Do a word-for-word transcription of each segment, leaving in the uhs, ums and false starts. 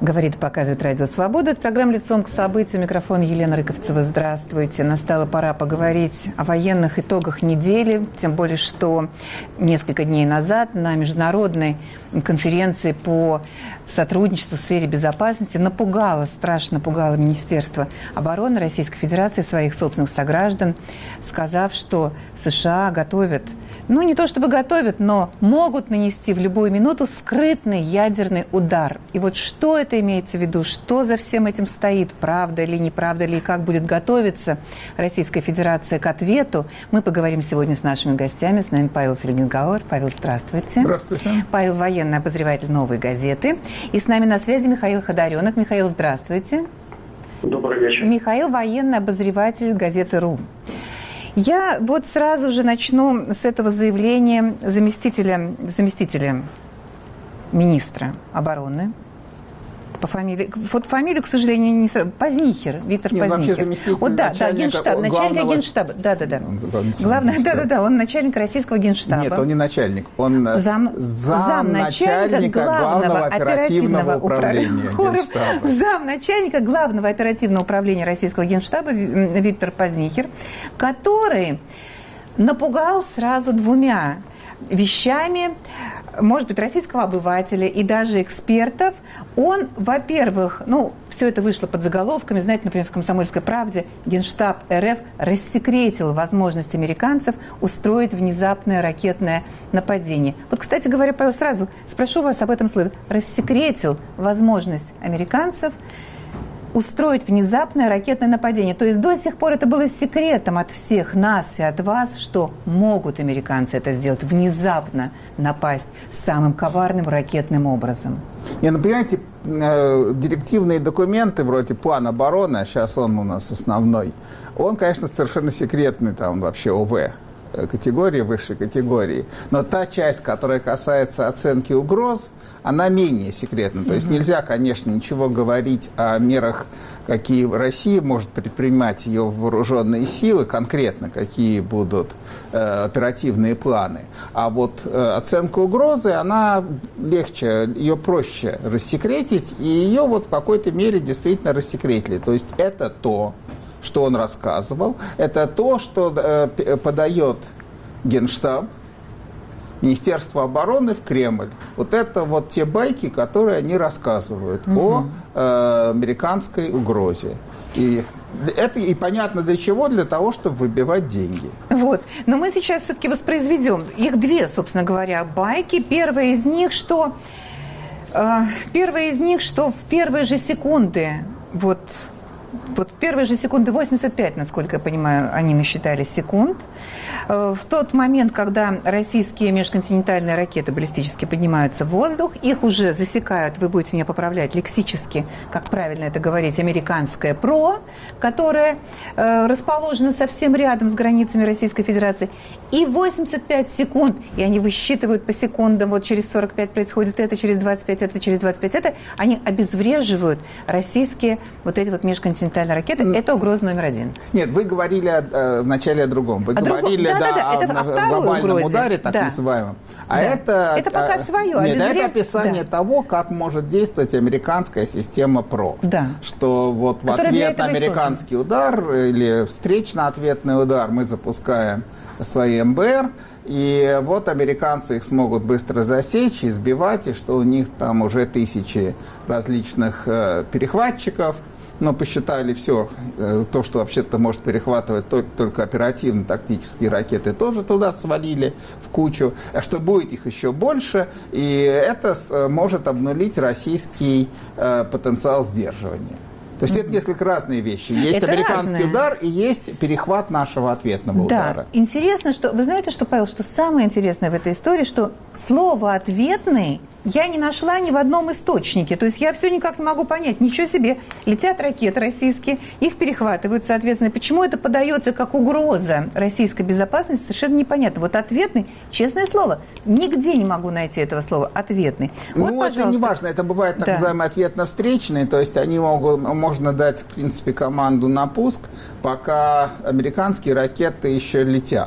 Говорит, показывает Радио Свобода. Это программа «Лицом к событию». Микрофон Елена Рыковцева. Здравствуйте. Настала пора поговорить о военных итогах недели. Тем более, что несколько дней назад на международной конференции по сотрудничеству в сфере безопасности напугало, страшно напугало Министерство обороны Российской Федерации своих собственных сограждан, сказав, что США готовят, ну не то чтобы готовят, но могут нанести в любую минуту скрытный ядерный удар. И вот что это имеется в виду, что за всем этим стоит, правда или неправда ли, и как будет готовиться Российская Федерация к ответу, мы поговорим сегодня с нашими гостями. С нами Павел Фельгенгауэр. Павел, здравствуйте. Здравствуйте. Павел, военный обозреватель «Новой газеты». И с нами на связи Михаил Ходоренок. Михаил, здравствуйте. Добрый вечер. Михаил, военный обозреватель газеты «РУ». Я вот сразу же начну с этого заявления заместителя, заместителя министра обороны. По фамилии, вот фамилию, к сожалению, не сразу. Познихер, Виктор Нет, Познихер. Заместитель вот, да, да, начальника, генштаб, начальника главного... генштаба. Да, да, да. Главное, да, да, да, он начальник российского генштаба. Нет, он не начальник, он зам, зам начальника главного оперативного управления генштаба. Зам начальника главного оперативного управления российского генштаба Виктор Познихер, который напугал сразу двумя вещами, может быть, российского обывателя и даже экспертов. Он, во-первых, ну, все это вышло под заголовками, знаете, например, в «Комсомольской правде» Генштаб РФ рассекретил возможность американцев устроить внезапное ракетное нападение. Вот, кстати говоря, Павел, сразу спрошу вас об этом слове. Рассекретил возможность американцев устроить внезапное ракетное нападение. То есть до сих пор это было секретом от всех нас и от вас, что могут американцы это сделать, внезапно напасть самым коварным ракетным образом. Не, ну, понимаете, директивные документы вроде плана обороны, а сейчас он у нас основной, он, конечно, совершенно секретный, там вообще ОВ категории, высшей категории. Но та часть, которая касается оценки угроз, она менее секретна. Mm-hmm. То есть нельзя, конечно, ничего говорить о мерах, какие Россия может предпринимать, ее вооруженные силы, конкретно какие будут э, оперативные планы. А вот э, оценка угрозы, она легче, ее проще рассекретить, и ее вот в какой-то мере действительно рассекретили. То есть это то, что он рассказывал, это то, что э, подает Генштаб, Министерство обороны в Кремль. Вот это вот те байки, которые они рассказывают угу. о э, американской угрозе. И это и понятно для чего, для того, чтобы выбивать деньги. Вот. Но мы сейчас все-таки воспроизведем. Их две, собственно говоря, байки. Первая из них, что, э, первая из них, что в первые же секунды, вот, Вот в первые же секунды, восемьдесят пять, насколько я понимаю, они насчитали секунд. В тот момент, когда российские межконтинентальные ракеты баллистические поднимаются в воздух, их уже засекают, вы будете меня поправлять лексически, как правильно это говорить, американская ПРО, которая э, расположена совсем рядом с границами Российской Федерации. И восемьдесят пять секунд, и они высчитывают по секундам, вот через сорок пять происходит это, через двадцать пять это, через двадцать пять это, они обезвреживают российские вот эти вот межконтинентальные ракеты. Это угроза номер один. Нет, вы говорили о, о, вначале о другом. Вы о говорили другом? Да, да, да, да, о, это о глобальном угрозе. ударе, так да. называемом. А да. это, это пока свое. Нет, обезвреж... это описание да. того, как может действовать американская система ПРО. Да. Что вот в Которая ответ на американский удар или встречно-ответный удар мы запускаем свои эм бэ эр, и вот американцы их смогут быстро засечь, избивать, и что у них там уже тысячи различных э, перехватчиков. Но посчитали все, э, то, что вообще-то может перехватывать только, только оперативно-тактические ракеты, тоже туда свалили в кучу, а что будет их еще больше, и это э, может обнулить российский э, потенциал сдерживания. То есть mm-hmm. это несколько разные вещи. Есть это американский разное. Удар и есть перехват нашего ответного да. удара. Интересно, что... Вы знаете, что, Павел, что самое интересное в этой истории, что слово «ответный» я не нашла ни в одном источнике. То есть я все никак не могу понять. Ничего себе. Летят ракеты российские, их перехватывают, соответственно. Почему это подается как угроза российской безопасности, совершенно непонятно. Вот ответный, честное слово, нигде не могу найти этого слова. Ответный. Вот, ну, пожалуйста. это не важно. Это бывает так да. называемый ответно-встречный. То есть они могут, можно дать, в принципе, команду на пуск, пока американские ракеты еще летят.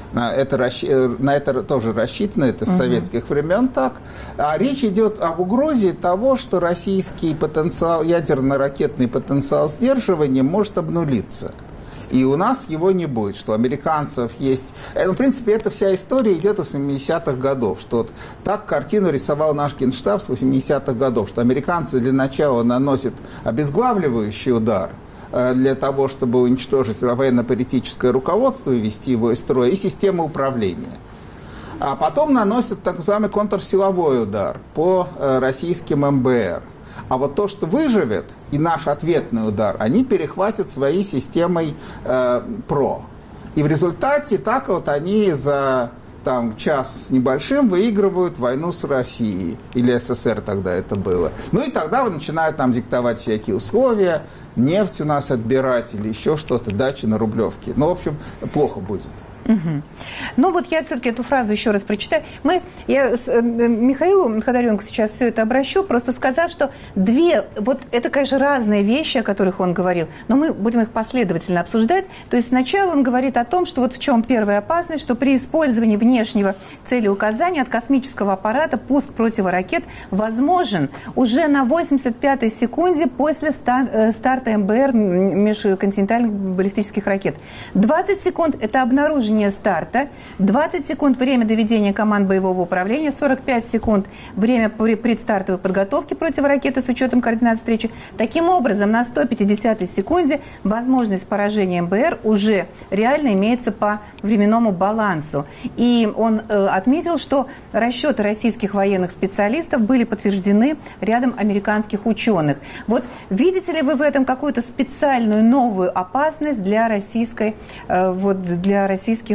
На это, на это тоже рассчитано, это с советских времен так. А речь идет об угрозе того, что российский потенциал, ядерно-ракетный потенциал сдерживания может обнулиться. И у нас его не будет, что у американцев есть... Ну, в принципе, эта вся история идет из восьмидесятых годов, что вот так картину рисовал наш Генштаб с восьмидесятых годов, что американцы для начала наносят обезглавливающий удар для того, чтобы уничтожить военно-политическое руководство и ввести его из строя, и систему управления. А потом наносят так называемый контрсиловой удар по российским эм бэ эр. А вот то, что выживет, и наш ответный удар, они перехватят своей системой э, ПРО. И в результате так вот они за там, час с небольшим выигрывают войну с Россией. Или эс эс эр тогда это было. Ну и тогда начинают там диктовать всякие условия, нефть у нас отбирать или еще что-то, дачи на Рублевке. Ну, в общем, плохо будет. Угу. Ну вот я все-таки эту фразу еще раз прочитаю. Мы, я с, э, Михаилу Ходоренко сейчас все это обращу, просто сказав, что две, вот это, конечно, разные вещи, о которых он говорил, но мы будем их последовательно обсуждать. То есть сначала он говорит о том, что вот в чем первая опасность, что при использовании внешнего целеуказания от космического аппарата пуск противоракет возможен уже на восемьдесят пятой секунде после стар, старта эм бэ эр, межконтинентальных баллистических ракет. двадцать секунд – это обнаружение старта, двадцать секунд время доведения команд боевого управления, сорок пять секунд время предстартовой подготовки противоракеты с учетом координат встречи. Таким образом, на сто пятидесятой секунде возможность поражения эм бэ эр уже реально имеется по временному балансу. И он э, отметил, что расчеты российских военных специалистов были подтверждены рядом американских ученых. Вот видите ли вы в этом какую-то специальную новую опасность для российской, э, вот, для российских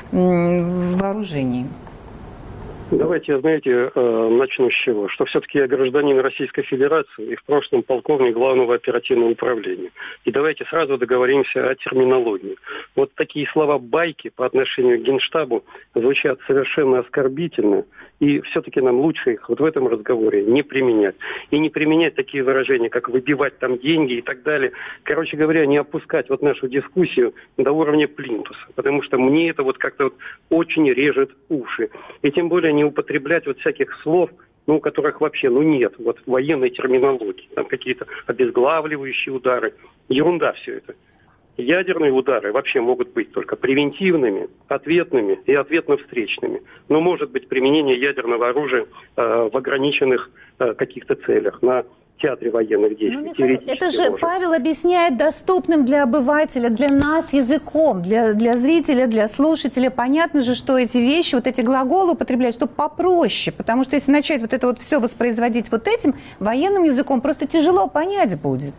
вооружений? Давайте я, знаете, начну с чего. Что все-таки я гражданин Российской Федерации и в прошлом полковник Главного оперативного управления. И давайте сразу договоримся о терминологии. Вот такие слова «байки» по отношению к Генштабу звучат совершенно оскорбительно. И все-таки нам лучше их вот в этом разговоре не применять. И не применять такие выражения, как «выбивать там деньги» и так далее. Короче говоря, не опускать вот нашу дискуссию до уровня плинтуса. Потому что мне это вот как-то вот очень режет уши. И тем более не употреблять вот всяких слов, ну, у которых вообще, ну, нет вот военной терминологии. Там какие-то обезглавливающие удары. Ерунда все это. Ядерные удары вообще могут быть только превентивными, ответными и ответно-встречными. Но может быть применение ядерного оружия э, в ограниченных э, каких-то целях, на театре военных действий. Ну, Михаил, это же может. Павел объясняет доступным для обывателя, для нас языком, для, для зрителя, для слушателя. Понятно же, что эти вещи, вот эти глаголы употреблять, чтобы попроще. Потому что если начать вот это вот все воспроизводить вот этим военным языком, просто тяжело понять будет.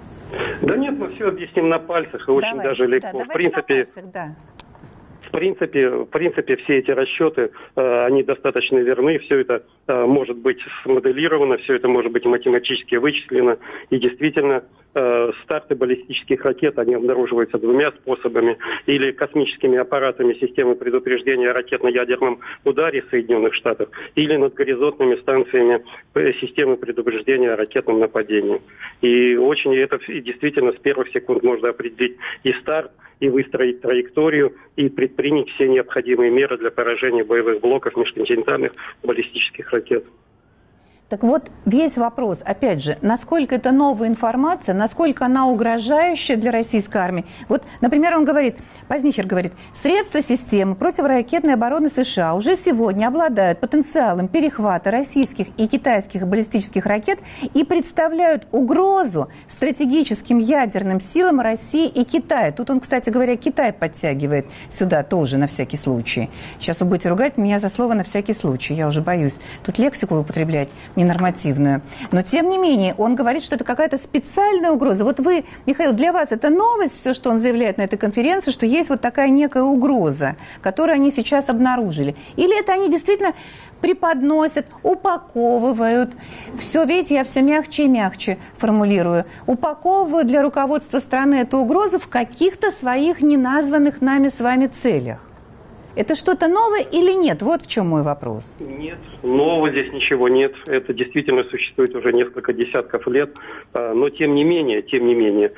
Да нет, мы все объясним на пальцах, и очень давайте, даже легко. Да, в принципе, пальцах, да. в принципе, в принципе, все эти расчеты, э, они достаточно верны, все это э, может быть смоделировано, все это может быть математически вычислено, и действительно э, старты баллистических ракет, они обнаруживаются двумя способами, или космическими аппаратами системы предупреждения о ракетно-ядерном ударе Соединенных Штатов, или надгоризонтными станциями системы предупреждения о ракетном нападении. И очень это и действительно с первых секунд можно определить и старт, и выстроить траекторию, и предпринять все необходимые меры для поражения боевых блоков межконтинентальных баллистических ракет. Так вот, весь вопрос, опять же, насколько это новая информация, насколько она угрожающая для российской армии. Вот, например, он говорит, Познихер говорит, средства системы противоракетной обороны США уже сегодня обладают потенциалом перехвата российских и китайских баллистических ракет и представляют угрозу стратегическим ядерным силам России и Китая. Тут он, кстати говоря, Китай подтягивает сюда тоже на всякий случай. Сейчас вы будете ругать меня за слово «на всякий случай», я уже боюсь. Тут лексику употреблять ненормативную. Но, тем не менее, он говорит, что это какая-то специальная угроза. Вот вы, Михаил, для вас это новость, все, что он заявляет на этой конференции, что есть вот такая некая угроза, которую они сейчас обнаружили? Или это они действительно преподносят, упаковывают? Все, видите, я все мягче и мягче формулирую. Упаковывают для руководства страны эту угрозу в каких-то своих неназванных нами с вами целях. Это что-то новое или нет? Вот в чем мой вопрос. Нет, нового здесь ничего нет. Это действительно существует уже несколько десятков лет. Но тем не менее, тем не менее,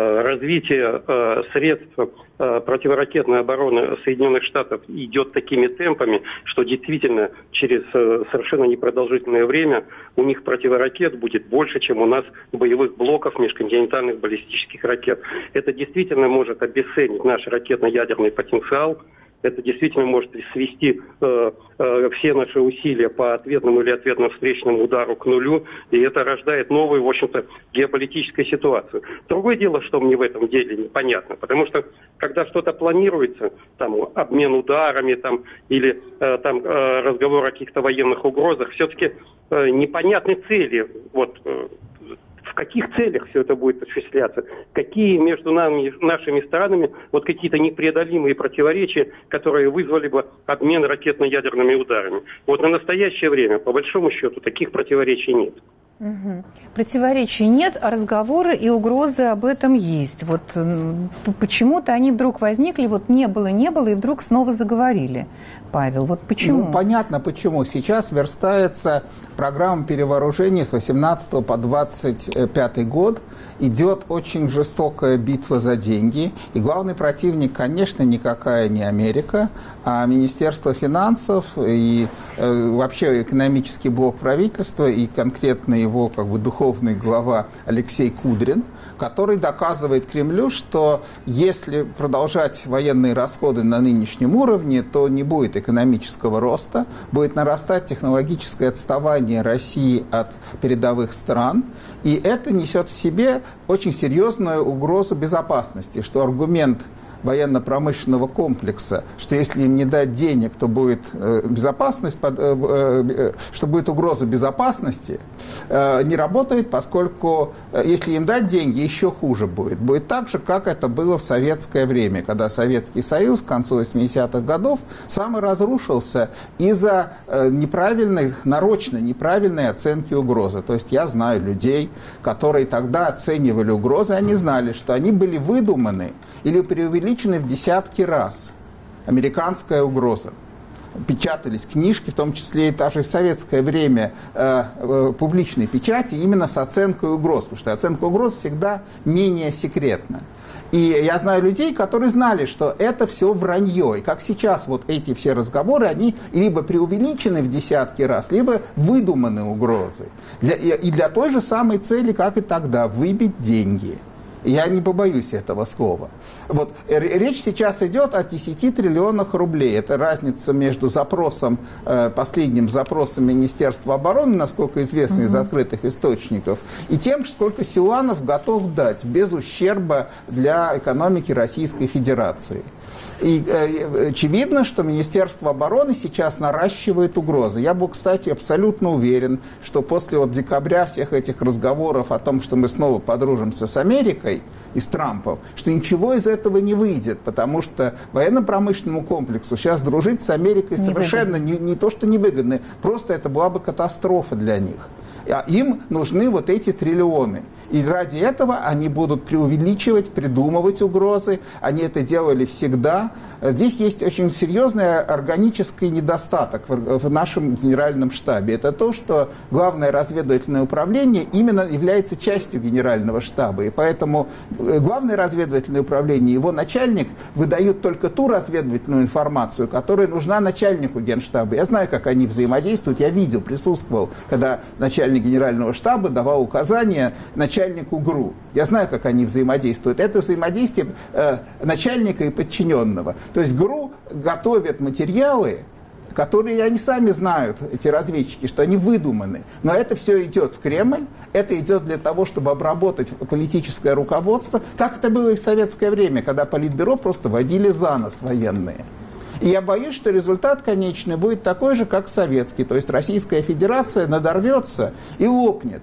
развитие средств противоракетной обороны Соединенных Штатов идет такими темпами, что действительно через совершенно непродолжительное время у них противоракет будет больше, чем у нас боевых блоков межконтинентальных баллистических ракет. Это действительно может обесценить наш ракетно-ядерный потенциал. Это действительно может свести э, э, все наши усилия по ответному или ответно-встречному удару к нулю, и это рождает новую, в общем-то, геополитическую ситуацию. Другое дело, что мне в этом деле непонятно, потому что, когда что-то планируется, там, обмен ударами, там, или э, там, э, разговор о каких-то военных угрозах, все-таки э, непонятны цели, вот, э, в каких целях все это будет осуществляться, какие между нами, нашими странами вот какие-то непреодолимые противоречия, которые вызвали бы обмен ракетно-ядерными ударами. Вот на настоящее время, по большому счету, таких противоречий нет. Угу. Противоречий нет, а разговоры и угрозы об этом есть. Вот почему-то они вдруг возникли, вот не было, не было, и вдруг снова заговорили. Павел, вот почему? Ну, понятно почему. Сейчас верстается программа перевооружения с восемнадцатого по двадцать пятый год. Идет очень жестокая битва за деньги. И главный противник, конечно, никакая не Америка, а Министерство финансов и э, вообще экономический блок правительства и конкретно его как бы духовный глава Алексей Кудрин, который доказывает Кремлю, что если продолжать военные расходы на нынешнем уровне, то не будет экономического роста, будет нарастать технологическое отставание России от передовых стран, и это несет в себе очень серьезную угрозу безопасности, что аргумент военно-промышленного комплекса, что если им не дать денег, то будет э, безопасность, под, э, э, что будет угроза безопасности, э, не работает, поскольку э, если им дать деньги, еще хуже будет. Будет так же, как это было в советское время, когда Советский Союз к концу восьмидесятых годов сам и разрушился из-за э, неправильной, нарочно неправильной оценки угрозы. То есть я знаю людей, которые тогда оценивали угрозы, они знали, что они были выдуманы или преувеличены в десятки раз. Американская угроза. Печатались книжки, в том числе и даже в советское время э, э, публичной печати, именно с оценкой угроз, потому что оценка угроз всегда менее секретна. И я знаю людей, которые знали, что это все вранье. И как сейчас вот эти все разговоры, они либо преувеличены в десятки раз, либо выдуманы угрозы. Для, и для той же самой цели, как и тогда, выбить деньги. Я не побоюсь этого слова. Вот, речь сейчас идет о десяти триллионах рублей. Это разница между запросом, э, последним запросом Министерства обороны, насколько известно из открытых источников, и тем, сколько Силуанов готов дать без ущерба для экономики Российской Федерации. И э, очевидно, что Министерство обороны сейчас наращивает угрозы. Я был, кстати, абсолютно уверен, что после вот декабря всех этих разговоров о том, что мы снова подружимся с Америкой и с Трампом, что ничего из этого не выйдет, потому что военно-промышленному комплексу сейчас дружить с Америкой совершенно не, не то, что невыгодно, просто это была бы катастрофа для них. Им нужны вот эти триллионы. И ради этого они будут преувеличивать, придумывать угрозы. Они это делали всегда. Здесь есть очень серьезный органический недостаток в нашем генеральном штабе. Это то, что Главное разведывательное управление именно является частью генерального штаба. И поэтому Главное разведывательное управление, его начальник выдают только ту разведывательную информацию, которая нужна начальнику генштаба. Я знаю, как они взаимодействуют. Я видел, присутствовал, когда начальник генерального штаба давал указания начальнику ГРУ. Я знаю, как они взаимодействуют. Это взаимодействие э, начальника и подчиненного. То есть ГРУ готовят материалы, которые они сами знают, эти разведчики, что они выдуманы. Но это все идет в Кремль, это идет для того, чтобы обработать политическое руководство, как это было и в советское время, когда Политбюро просто водили за нос военные. И я боюсь, что результат конечный будет такой же, как советский. То есть Российская Федерация надорвется и лопнет,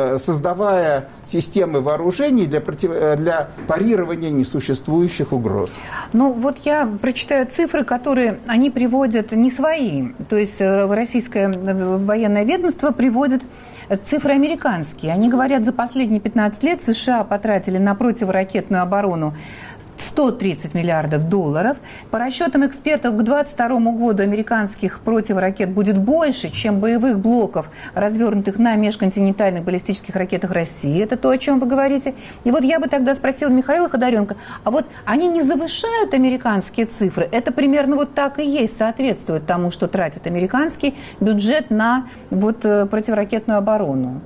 создавая системы вооружений для, против... для парирования несуществующих угроз. Ну, вот я прочитаю цифры, которые они приводят не свои. То есть российское военное ведомство приводит цифры американские. Они говорят, за последние пятнадцать лет США потратили на противоракетную оборону сто тридцать миллиардов долларов. По расчетам экспертов, к двадцать второму году американских противоракет будет больше, чем боевых блоков, развернутых на межконтинентальных баллистических ракетах России. Это то, о чем вы говорите. И вот я бы тогда спросила Михаила Ходоренко, а вот они не завышают американские цифры? Это примерно вот так и есть, соответствует тому, что тратит американский бюджет на вот противоракетную оборону.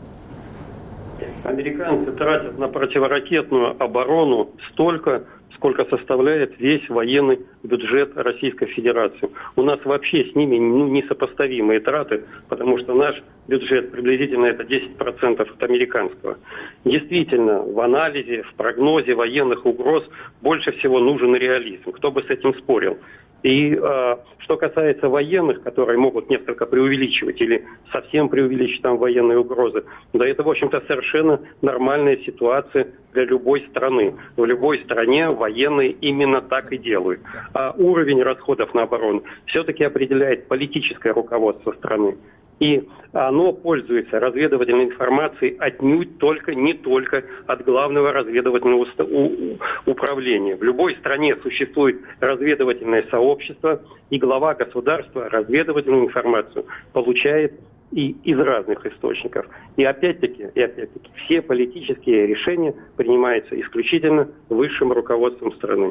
Американцы тратят на противоракетную оборону столько, сколько составляет весь военный бюджет Российской Федерации. У нас вообще с ними ну, несопоставимые траты, потому что наш бюджет приблизительно это десять процентов от американского. Действительно, в анализе, в прогнозе военных угроз больше всего нужен реализм. Кто бы с этим спорил? И э, что касается военных, которые могут несколько преувеличивать или совсем преувеличить там военные угрозы, да это, в общем-то, совершенно нормальная ситуация для любой страны. В любой стране военные именно так и делают. А уровень расходов на оборону все-таки определяет политическое руководство страны. И оно пользуется разведывательной информацией отнюдь только, не только от главного разведывательного управления. В любой стране существует разведывательное сообщество, и глава государства разведывательную информацию получает и из разных источников. И опять-таки, и опять-таки, все политические решения принимаются исключительно высшим руководством страны.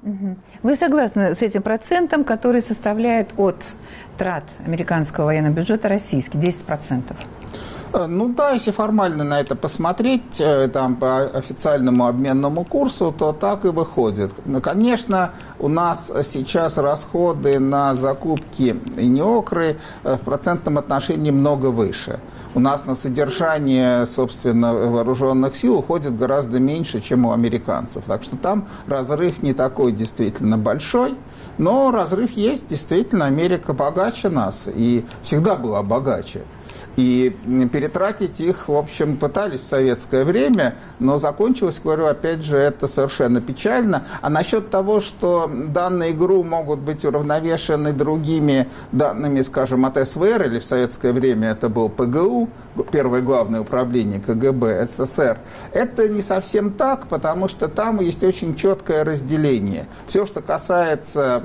Вы согласны с этим процентом, который составляет от трат американского военного бюджета российский, десять процентов? Ну да, если формально на это посмотреть, там, по официальному обменному курсу, то так и выходит. Конечно, у нас сейчас расходы на закупки инеокры в процентном отношении много выше. У нас на содержание, собственно, вооруженных сил уходит гораздо меньше, чем у американцев. Так что там разрыв не такой действительно большой. Но разрыв есть, действительно, Америка богаче нас и всегда была богаче. И перетратить их, в общем, пытались в советское время, но закончилось, говорю, опять же, это совершенно печально. А насчет того, что данные ГРУ могут быть уравновешены другими данными, скажем, от СВР, или в советское время это был ПГУ, Первое главное управление КГБ СССР, это не совсем так, потому что там есть очень четкое разделение. Все, что касается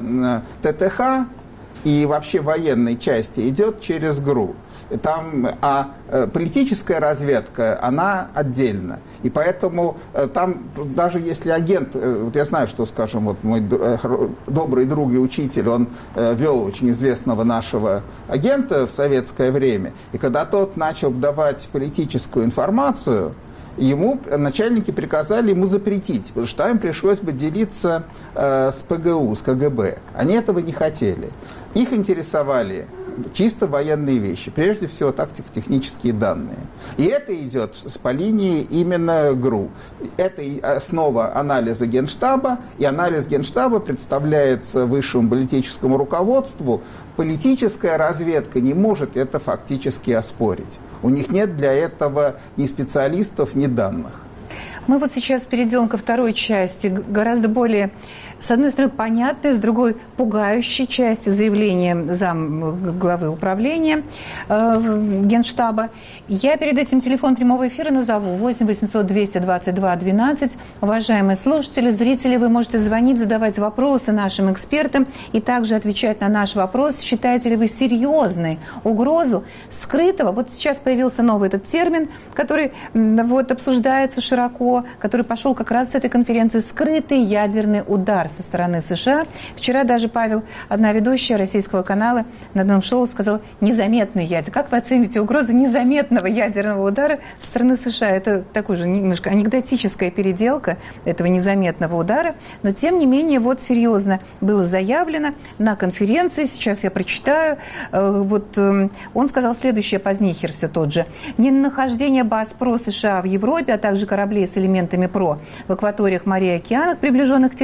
ТТХ и вообще военной части, идет через ГРУ. Там, а политическая разведка, она отдельно. И поэтому там, даже если агент, вот я знаю, что, скажем, вот мой добрый друг и учитель, он вел очень известного нашего агента в советское время, и когда тот начал давать политическую информацию, ему начальники приказали ему запретить, потому что им пришлось бы делиться э, с ПГУ, с КГБ. Они этого не хотели. Их интересовали чисто военные вещи, прежде всего тактико-технические данные. И это идет по линии именно ГРУ. Это основа анализа Генштаба, и анализ Генштаба представляется высшему политическому руководству. Политическая разведка не может это фактически оспорить. У них нет для этого ни специалистов, ни данных. Мы вот сейчас перейдем ко второй части, гораздо более, с одной стороны, понятной, с другой пугающей части заявления зам главы управления э, Генштаба. Я перед этим телефон прямого эфира назову восемь восемьсот двести двадцать два двенадцать. Уважаемые слушатели, зрители, вы можете звонить, задавать вопросы нашим экспертам и также отвечать на наш вопрос. Считаете ли вы серьезной угрозу скрытого? Вот сейчас появился новый этот термин, который вот обсуждается широко, который пошел как раз с этой конференции, скрытый ядерный удар со стороны США. Вчера даже Павел, одна ведущая российского канала на одном шоу, сказал незаметный ядерный. Как вы оцените угрозу незаметного ядерного удара со стороны США? Это такой же немножко анекдотическая переделка этого незаметного удара, но тем не менее вот серьезно было заявлено на конференции, сейчас я прочитаю, вот он сказал следующее, Позднихер все тот же: ненахождение баз ПРО США в Европе, а также кораблей с элементами ПРО в акваториях морей и океанах, приближенных к территории России,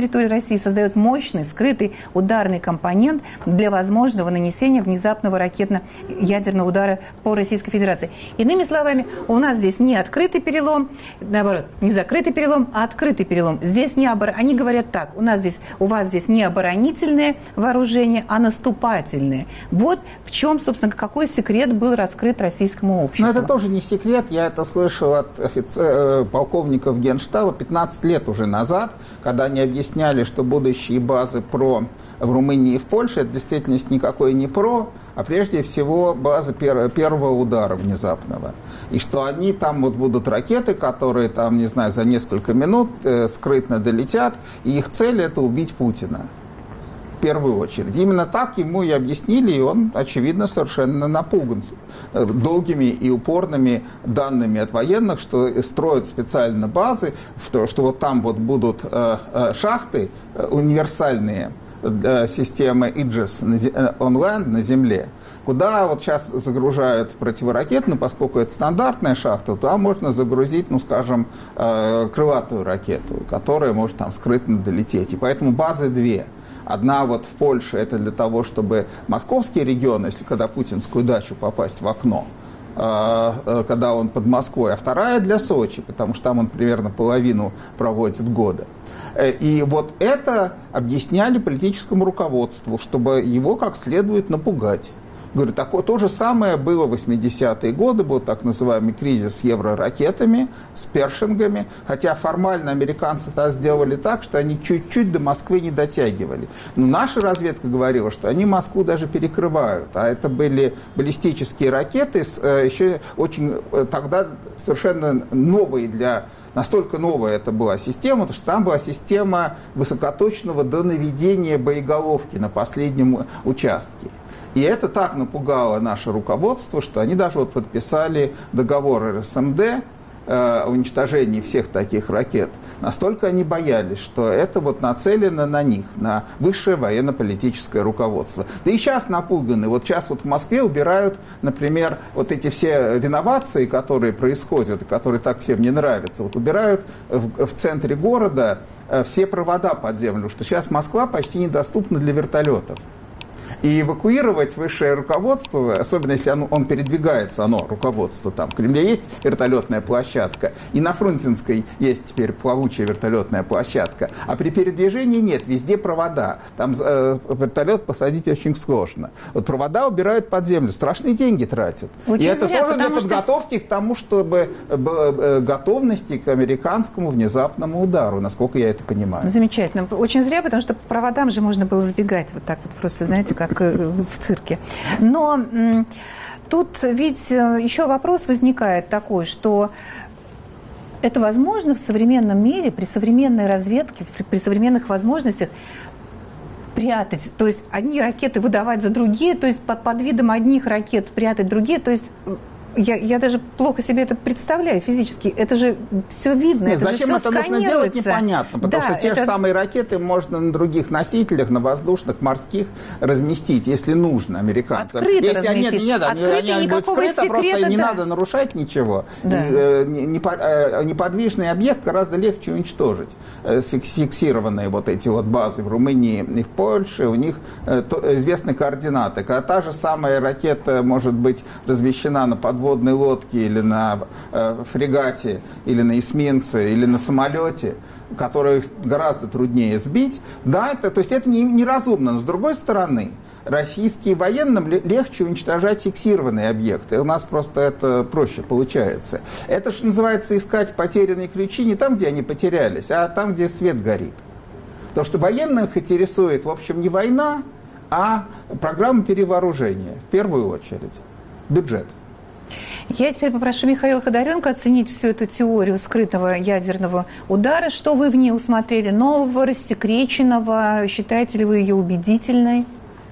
России создает мощный, скрытый ударный компонент для возможного нанесения внезапного ракетно-ядерного удара по Российской Федерации. Иными словами, у нас здесь не открытый перелом, наоборот, не закрытый перелом, а открытый перелом. Здесь не обор... Они говорят так, у нас здесь, у вас здесь не оборонительное вооружение, а наступательное. Вот в чем, собственно, какой секрет был раскрыт российскому обществу. Но это тоже не секрет, я это слышал от офицер... полковников Генштаба пятнадцать лет уже назад, когда они объясняли, что будущие базы ПРО в Румынии и в Польше, это действительно никакой не ПРО, а прежде всего базы пер... первого удара внезапного. И что они там вот будут ракеты, которые там, не знаю, за несколько минут э, скрытно долетят, и их цель это убить Путина. В первую очередь. Именно так ему и объяснили, и он, очевидно, совершенно напуган долгими и упорными данными от военных, что строят специально базы, что, что вот там вот будут э, э, шахты э, универсальные, э, системы Иджес онлайн на земле, куда вот сейчас загружают противоракетную, поскольку это стандартная шахта, туда можно загрузить, ну, скажем, э, крылатую ракету, которая может там скрытно долететь. И поэтому базы две. Одна вот в Польше, это для того, чтобы московский регион, если когда путинскую дачу попасть в окно, когда он под Москвой, а вторая для Сочи, потому что там он примерно половину проводит года. И вот это объясняли политическому руководству, чтобы его как следует напугать. Говорю, такое, то же самое было в восьмидесятые годы, был так называемый кризис с евроракетами, с першингами, хотя формально американцы это сделали так, что они чуть-чуть до Москвы не дотягивали. Но наша разведка говорила, что они Москву даже перекрывают, а это были баллистические ракеты, с, еще очень тогда совершенно новые для... Настолько новая это была система, потому что там была система высокоточного донаведения боеголовки на последнем участке. И это так напугало наше руководство, что они даже вот подписали договор эр эс эм дэ о уничтожении всех таких ракет. Настолько они боялись, что это вот нацелено на них, на высшее военно-политическое руководство. Да и сейчас напуганы. Вот сейчас вот в Москве убирают, например, вот эти все реновации, которые происходят, которые так всем не нравятся. Вот убирают в, в центре города все провода под землю, что сейчас Москва почти недоступна для вертолетов. И эвакуировать высшее руководство, особенно если оно, он передвигается, оно, руководство там. В Кремле есть вертолетная площадка, и на Фрунзенской есть теперь плавучая вертолетная площадка. А при передвижении нет, везде провода. Там э, вертолет посадить очень сложно. Вот провода убирают под землю, страшные деньги тратят. Очень и это зря, тоже для подготовки что... к тому, чтобы э, готовности к американскому внезапному удару, насколько я это понимаю. Замечательно. Очень зря, потому что по проводам же можно было сбегать вот так вот просто, знаете, как в цирке. Но м, тут ведь еще вопрос возникает такой, что это возможно в современном мире, при современной разведке, при, при современных возможностях прятать, то есть одни ракеты выдавать за другие, то есть под, под видом одних ракет прятать другие, то есть Я, я даже плохо себе это представляю физически. Это же все видно. Нет, это зачем же это нужно делать, непонятно. Потому да, что те это... же самые ракеты можно на других носителях, на воздушных, морских разместить, если нужно американцам. Открыто если разместить. Нет, нет, Открыто, они, они будут скрыто, просто им не да. надо нарушать ничего. Да. И, э, неподвижный объект гораздо легче уничтожить. Э, фиксированные вот эти вот базы в Румынии и в Польше, у них э, то, известны координаты. Когда та же самая ракета может быть размещена на подводной подводной лодке или на э, фрегате, или на эсминце, или на самолете, которые гораздо труднее сбить, да, это, то есть это не, неразумно. Но с другой стороны, российским военным легче уничтожать фиксированные объекты. У нас просто это проще получается. Это, что называется, искать потерянные ключи не там, где они потерялись, а там, где свет горит. Потому что военных интересует, в общем, не война, а программа перевооружения, в первую очередь, бюджет. Я теперь попрошу Михаила Ходоренко оценить всю эту теорию скрытого ядерного удара. Что вы в ней усмотрели нового, рассекреченного? Считаете ли вы ее убедительной?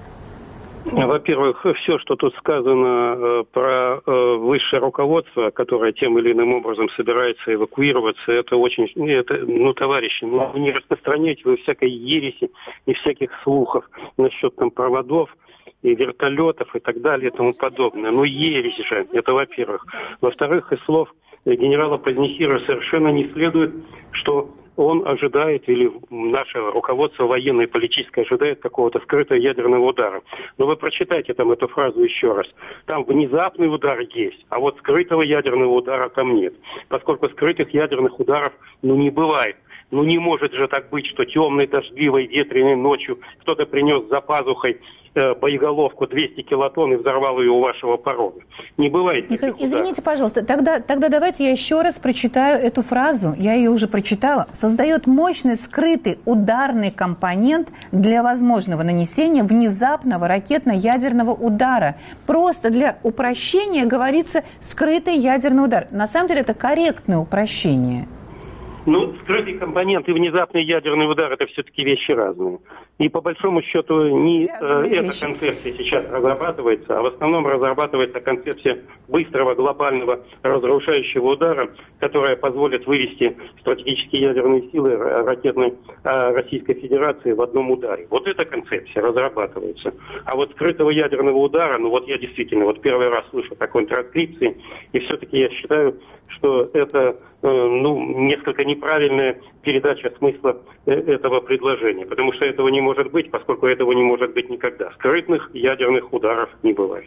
Во-первых, все, что тут сказано про высшее руководство, которое тем или иным образом собирается эвакуироваться, это очень, это, ну, товарищи, ну, не распространяйте вы всякой ереси и всяких слухов насчет там проводов и вертолетов и так далее и тому подобное. Ну, ересь же, это во-первых. Во-вторых, из слов генерала Позднихира совершенно не следует, что он ожидает, или наше руководство военное и политическое ожидает какого-то скрытого ядерного удара. Но вы прочитайте там эту фразу еще раз. Там внезапный удар есть, а вот скрытого ядерного удара там нет. Поскольку скрытых ядерных ударов, ну, не бывает. Ну, не может же так быть, что темной, дождливой, ветреной ночью кто-то принес за пазухой э, боеголовку двести килотонн и взорвал ее у вашего порога. Не бывает. Михаил, извините, пожалуйста, тогда, тогда давайте я еще раз прочитаю эту фразу. Я ее уже прочитала. Создает мощный скрытый ударный компонент для возможного нанесения внезапного ракетно-ядерного удара. Просто для упрощения говорится скрытый ядерный удар. На самом деле это корректное упрощение. Ну, скрытый компонент и внезапный ядерный удар – это все-таки вещи разные. И по большому счету не э, эта концепция сейчас разрабатывается, а в основном разрабатывается концепция быстрого глобального разрушающего удара, которая позволит вывести стратегические ядерные силы ракетной э, Российской Федерации в одном ударе. Вот эта концепция разрабатывается. А вот скрытого ядерного удара, ну вот я действительно вот первый раз слышу такой транскрипции, и все-таки я считаю, что это ну, несколько неправильная передача смысла этого предложения, потому что этого не может быть, поскольку этого не может быть никогда. Скрытных ядерных ударов не бывает.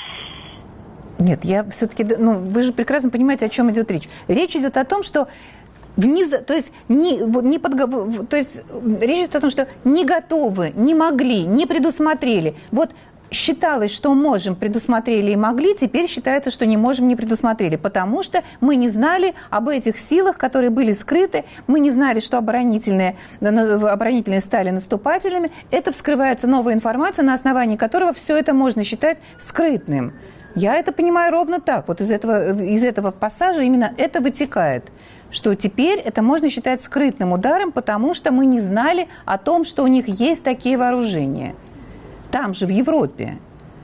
Нет, я все-таки, ну, вы же прекрасно понимаете, о чем идет речь. Речь идет о том, что Вниз, то есть, не, не подго... то есть речь идет о том, что не готовы, не могли, не предусмотрели. Вот считалось, что можем, предусмотрели и могли, теперь считается, что не можем, не предусмотрели, потому что мы не знали об этих силах, которые были скрыты, мы не знали, что оборонительные, оборонительные стали наступательными. Это вскрывается новая информация, на основании которого все это можно считать скрытным. Я это понимаю ровно так. Вот из этого, из этого пассажа именно это вытекает, что теперь это можно считать скрытным ударом, потому что мы не знали о том, что у них есть такие вооружения. Там же, в Европе.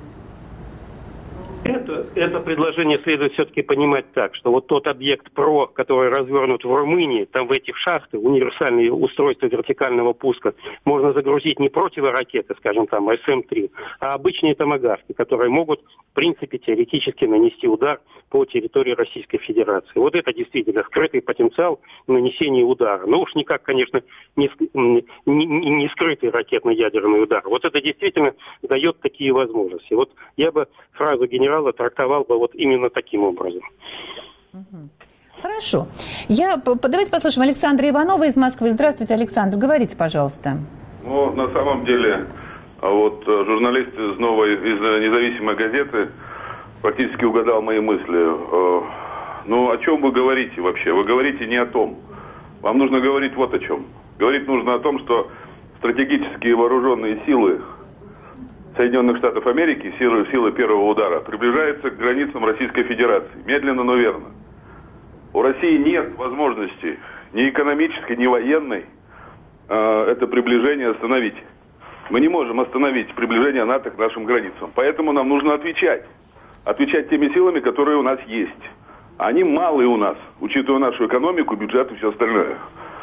Это, это предложение следует все-таки понимать так, что вот тот объект ПРО, который развернут в Румынии, там в этих шахты, универсальные устройства вертикального пуска, можно загрузить не противоракеты, скажем там, эс эм три, а обычные томагавки, которые могут, в принципе, теоретически нанести удар по территории Российской Федерации. Вот это действительно скрытый потенциал нанесения удара. Но уж никак, конечно, не, не, не скрытый ракетно-ядерный удар. Вот это действительно дает такие возможности. Вот я бы фразу генерала трактовал бы вот именно таким образом. Хорошо. Я, давайте послушаем Александра Иванова из Москвы. Здравствуйте, Александр. Говорите, пожалуйста. Ну, на самом деле, вот журналист из новой, из независимой газеты практически угадал мои мысли. Ну, о чем вы говорите вообще? Вы говорите не о том. Вам нужно говорить вот о чем. Говорить нужно о том, что стратегические вооруженные силы Соединенных Штатов Америки, силы, силы первого удара, приближаются к границам Российской Федерации. Медленно, но верно. У России нет возможности ни экономической, ни военной э, это приближение остановить. Мы не можем остановить приближение НАТО к нашим границам. Поэтому нам нужно отвечать. Отвечать теми силами, которые у нас есть. Они малые у нас, учитывая нашу экономику, бюджет и все остальное.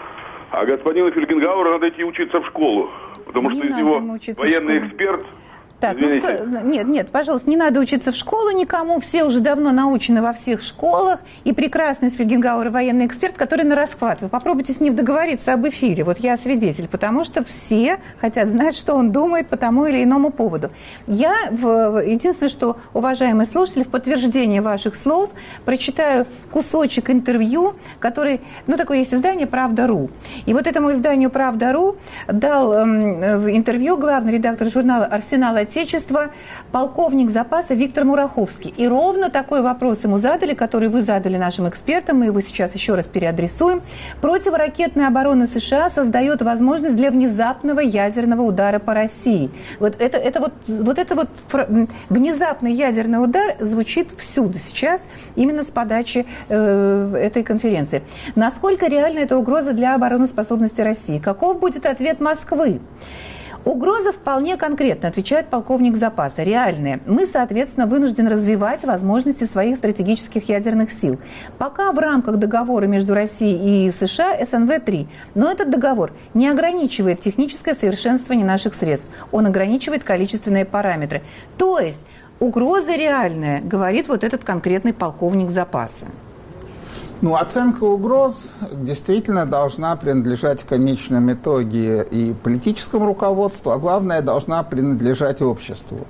А господину Фельгенгауэру надо идти учиться в школу, потому не что из него военный эксперт. Так, ну, нет, нет, пожалуйста, не надо учиться в школу никому, все уже давно научены во всех школах, и прекрасный Фельгенгауэр военный эксперт, который на расхват. Вы попробуйте с ним договориться об эфире, вот я свидетель, потому что все хотят знать, что он думает по тому или иному поводу. Я, в, единственное, что, уважаемые слушатели, в подтверждение ваших слов прочитаю кусочек интервью, который, ну, такое есть издание «Правда.ру». И вот этому изданию «Правда.ру» дал э, интервью главный редактор журнала «Арсенал Отечества», полковник запаса Виктор Мураховский. И ровно такой вопрос ему задали, который вы задали нашим экспертам, мы его сейчас еще раз переадресуем. Противоракетная оборона США создает возможность для внезапного ядерного удара по России. Вот это, это вот, вот это вот внезапный ядерный удар звучит всюду сейчас, именно с подачи э, этой конференции. Насколько реальна эта угроза для обороноспособности России? Каков будет ответ Москвы? Угроза вполне конкретно, отвечает полковник запаса, реальная. Мы, соответственно, вынуждены развивать возможности своих стратегических ядерных сил. Пока в рамках договора между Россией и США эс эн вэ три. Но этот договор не ограничивает техническое совершенствование наших средств. Он ограничивает количественные параметры. То есть угроза реальная, говорит вот этот конкретный полковник запаса. Ну, оценка угроз действительно должна принадлежать в конечном итоге и политическому руководству, а главное, должна принадлежать обществу.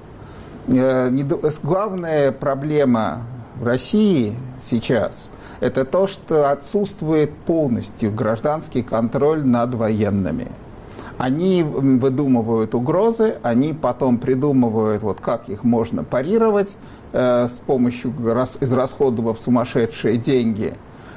Главная проблема в России сейчас – это то, что отсутствует полностью гражданский контроль над военными. Они выдумывают угрозы, они потом придумывают, вот, как их можно парировать э, с помощью рас, израсходовав сумасшедшие деньги.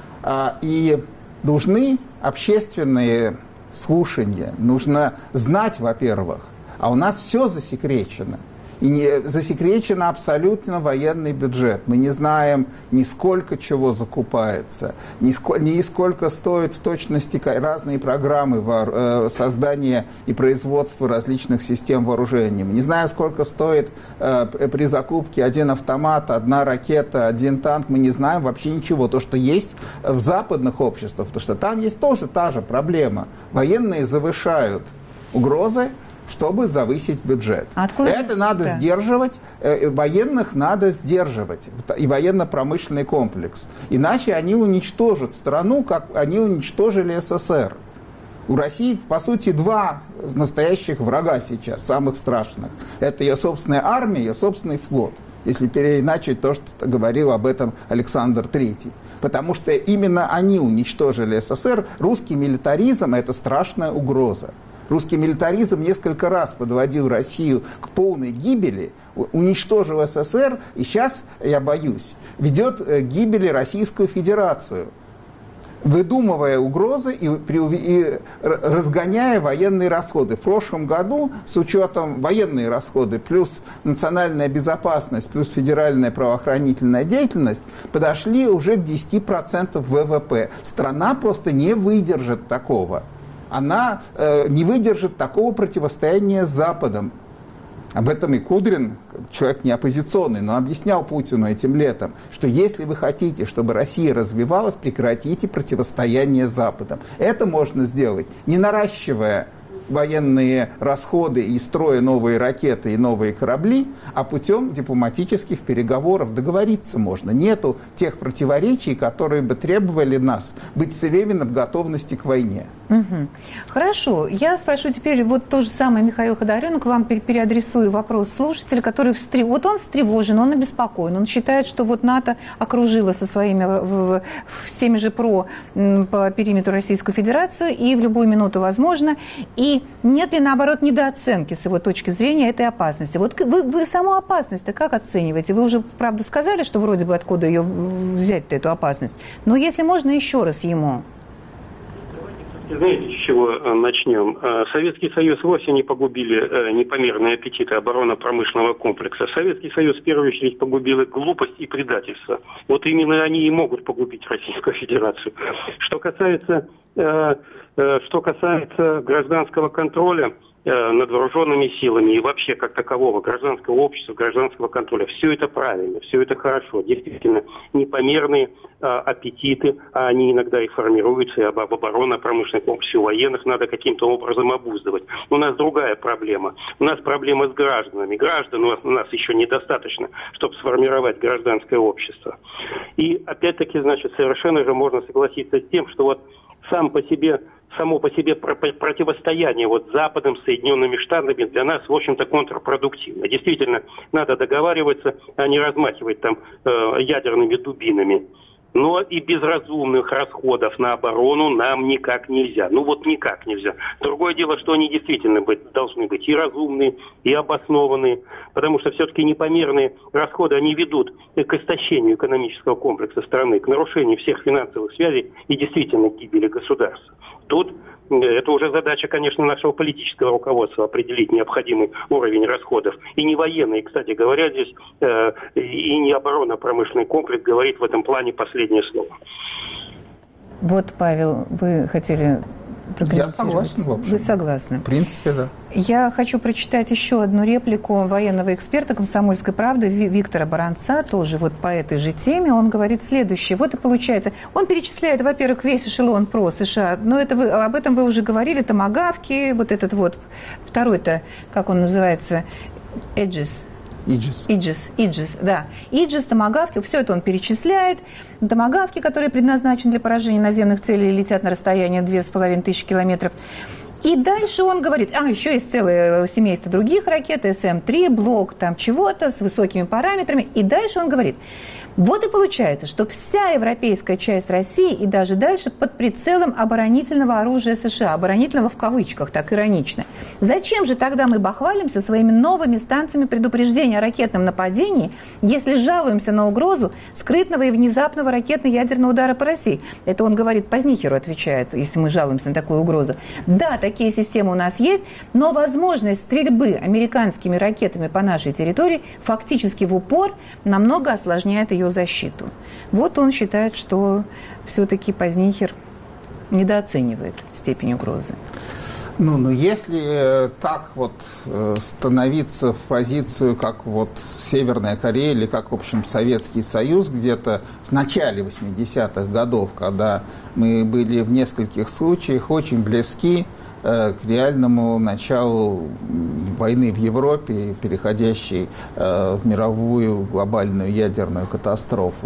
А, и нужны общественные слушания, нужно знать, во-первых, а у нас все засекречено. И не, засекречен абсолютно военный бюджет. Мы не знаем ни сколько чего закупается, ни, ско, ни сколько стоят в точности разные программы вор, э, создания и производства различных систем вооружения. Мы не знаем, сколько стоит э, при закупке один автомат, одна ракета, один танк. Мы не знаем вообще ничего. То, что есть в западных обществах, потому что там есть тоже та же проблема. Военные завышают угрозы, чтобы завысить бюджет. Откуда? Это надо да. сдерживать, э, военных надо сдерживать, и военно-промышленный комплекс. Иначе они уничтожат страну, как они уничтожили СССР. У России, по сути, два настоящих врага сейчас, самых страшных. Это ее собственная армия, ее собственный флот. Если переиначить то, что говорил об этом Александр Третий. Потому что именно они уничтожили СССР. Русский милитаризм – это страшная угроза. Русский милитаризм несколько раз подводил Россию к полной гибели, уничтожил СССР, и сейчас, я боюсь, ведет к гибели Российскую Федерацию, выдумывая угрозы и, и разгоняя военные расходы. В прошлом году, с учетом военные расходы, плюс национальная безопасность, плюс федеральная правоохранительная деятельность, подошли уже к десяти процентам ВВП. Страна просто не выдержит такого. Она э, не выдержит такого противостояния с Западом. Об этом и Кудрин, человек не оппозиционный, но объяснял Путину этим летом, что если вы хотите, чтобы Россия развивалась, прекратите противостояние с Западом. Это можно сделать, не наращивая военные расходы и строя новые ракеты и новые корабли, а путем дипломатических переговоров договориться можно. Нету тех противоречий, которые бы требовали нас быть все время в готовности к войне. Угу. Хорошо. Я спрошу теперь вот то же самое Михаил Ходоренок, вам переадресую вопрос слушателя, который встрев... вот он встревожен, он обеспокоен, он считает, что вот НАТО окружило со своими в, в теми же ПРО по периметру Российскую Федерацию, и в любую минуту возможно, и нет ли, наоборот, недооценки с его точки зрения этой опасности? Вот вы, вы саму опасность-то как оцениваете? Вы уже, правда, сказали, что вроде бы откуда ее взять-то, эту опасность. Но если можно, еще раз ему. Знаете, с чего начнем? Советский Союз вовсе не погубили непомерные аппетиты оборонно-промышленного комплекса. Советский Союз в первую очередь погубил глупость и предательство. Вот именно они и могут погубить Российскую Федерацию. Что касается, что касается гражданского контроля над вооруженными силами и вообще как такового гражданского общества, гражданского контроля. Все это правильно, все это хорошо. Действительно, непомерные а, аппетиты, а они иногда и формируются, и об, об оборонно-промышленном комплексе у военных надо каким-то образом обуздывать. У нас другая проблема. У нас проблема с гражданами. Граждан у нас, у нас еще недостаточно, чтобы сформировать гражданское общество. И опять-таки, значит, совершенно же можно согласиться с тем, что вот сам по себе само по себе противостояние вот с Западом, с Соединенными Штатами для нас, в общем-то, контрпродуктивно. Действительно, надо договариваться, а не размахивать там э, ядерными дубинами. Но и без разумных расходов на оборону нам никак нельзя. Ну вот никак нельзя. Другое дело, что они действительно быть, должны быть и разумные, и обоснованные, потому что все-таки непомерные расходы, они ведут к истощению экономического комплекса страны, к нарушению всех финансовых связей и действительно к гибели государства. Тут это уже задача, конечно, нашего политического руководства определить необходимый уровень расходов. И не военный, кстати говоря, здесь э, и не оборонно-промышленный комплекс говорит в этом плане последнее слово. Вот, Павел, вы хотели Я согласен, в общем. Вы согласны? В принципе, да. Я хочу прочитать еще одну реплику военного эксперта «Комсомольской правды» Виктора Баранца, тоже вот по этой же теме. Он говорит следующее. Вот и получается. Он перечисляет, во-первых, весь эшелон ПРО США, но это вы, об этом вы уже говорили, томагавки, вот этот вот, второй-то, как он называется, Эджис. Иджис. Иджис, Иджис, да. Иджис, томагавки, все это он перечисляет. Томагавки, которые предназначены для поражения наземных целей, летят на расстояние две с половиной тысячи километров. И дальше он говорит, а, еще есть целое семейство других ракет, эс эм три, блок там чего-то с высокими параметрами. И дальше он говорит, вот и получается, что вся европейская часть России и даже дальше под прицелом оборонительного оружия США, оборонительного в кавычках, так иронично. Зачем же тогда мы бахвалимся своими новыми станциями предупреждения о ракетном нападении, если жалуемся на угрозу скрытного и внезапного ракетно-ядерного удара по России? Это он говорит, Познихеру отвечает, если мы жалуемся на такую угрозу. Да, такие системы у нас есть, но возможность стрельбы американскими ракетами по нашей территории фактически в упор намного осложняет ее защиту. Вот он считает, что все-таки Познихер недооценивает степень угрозы. Ну, но если э, так вот э, становиться в позицию, как вот Северная Корея или как, в общем, Советский Союз где-то в начале восьмидесятых годов, когда мы были в нескольких случаях очень близки к реальному началу войны в Европе, переходящей в мировую глобальную ядерную катастрофу,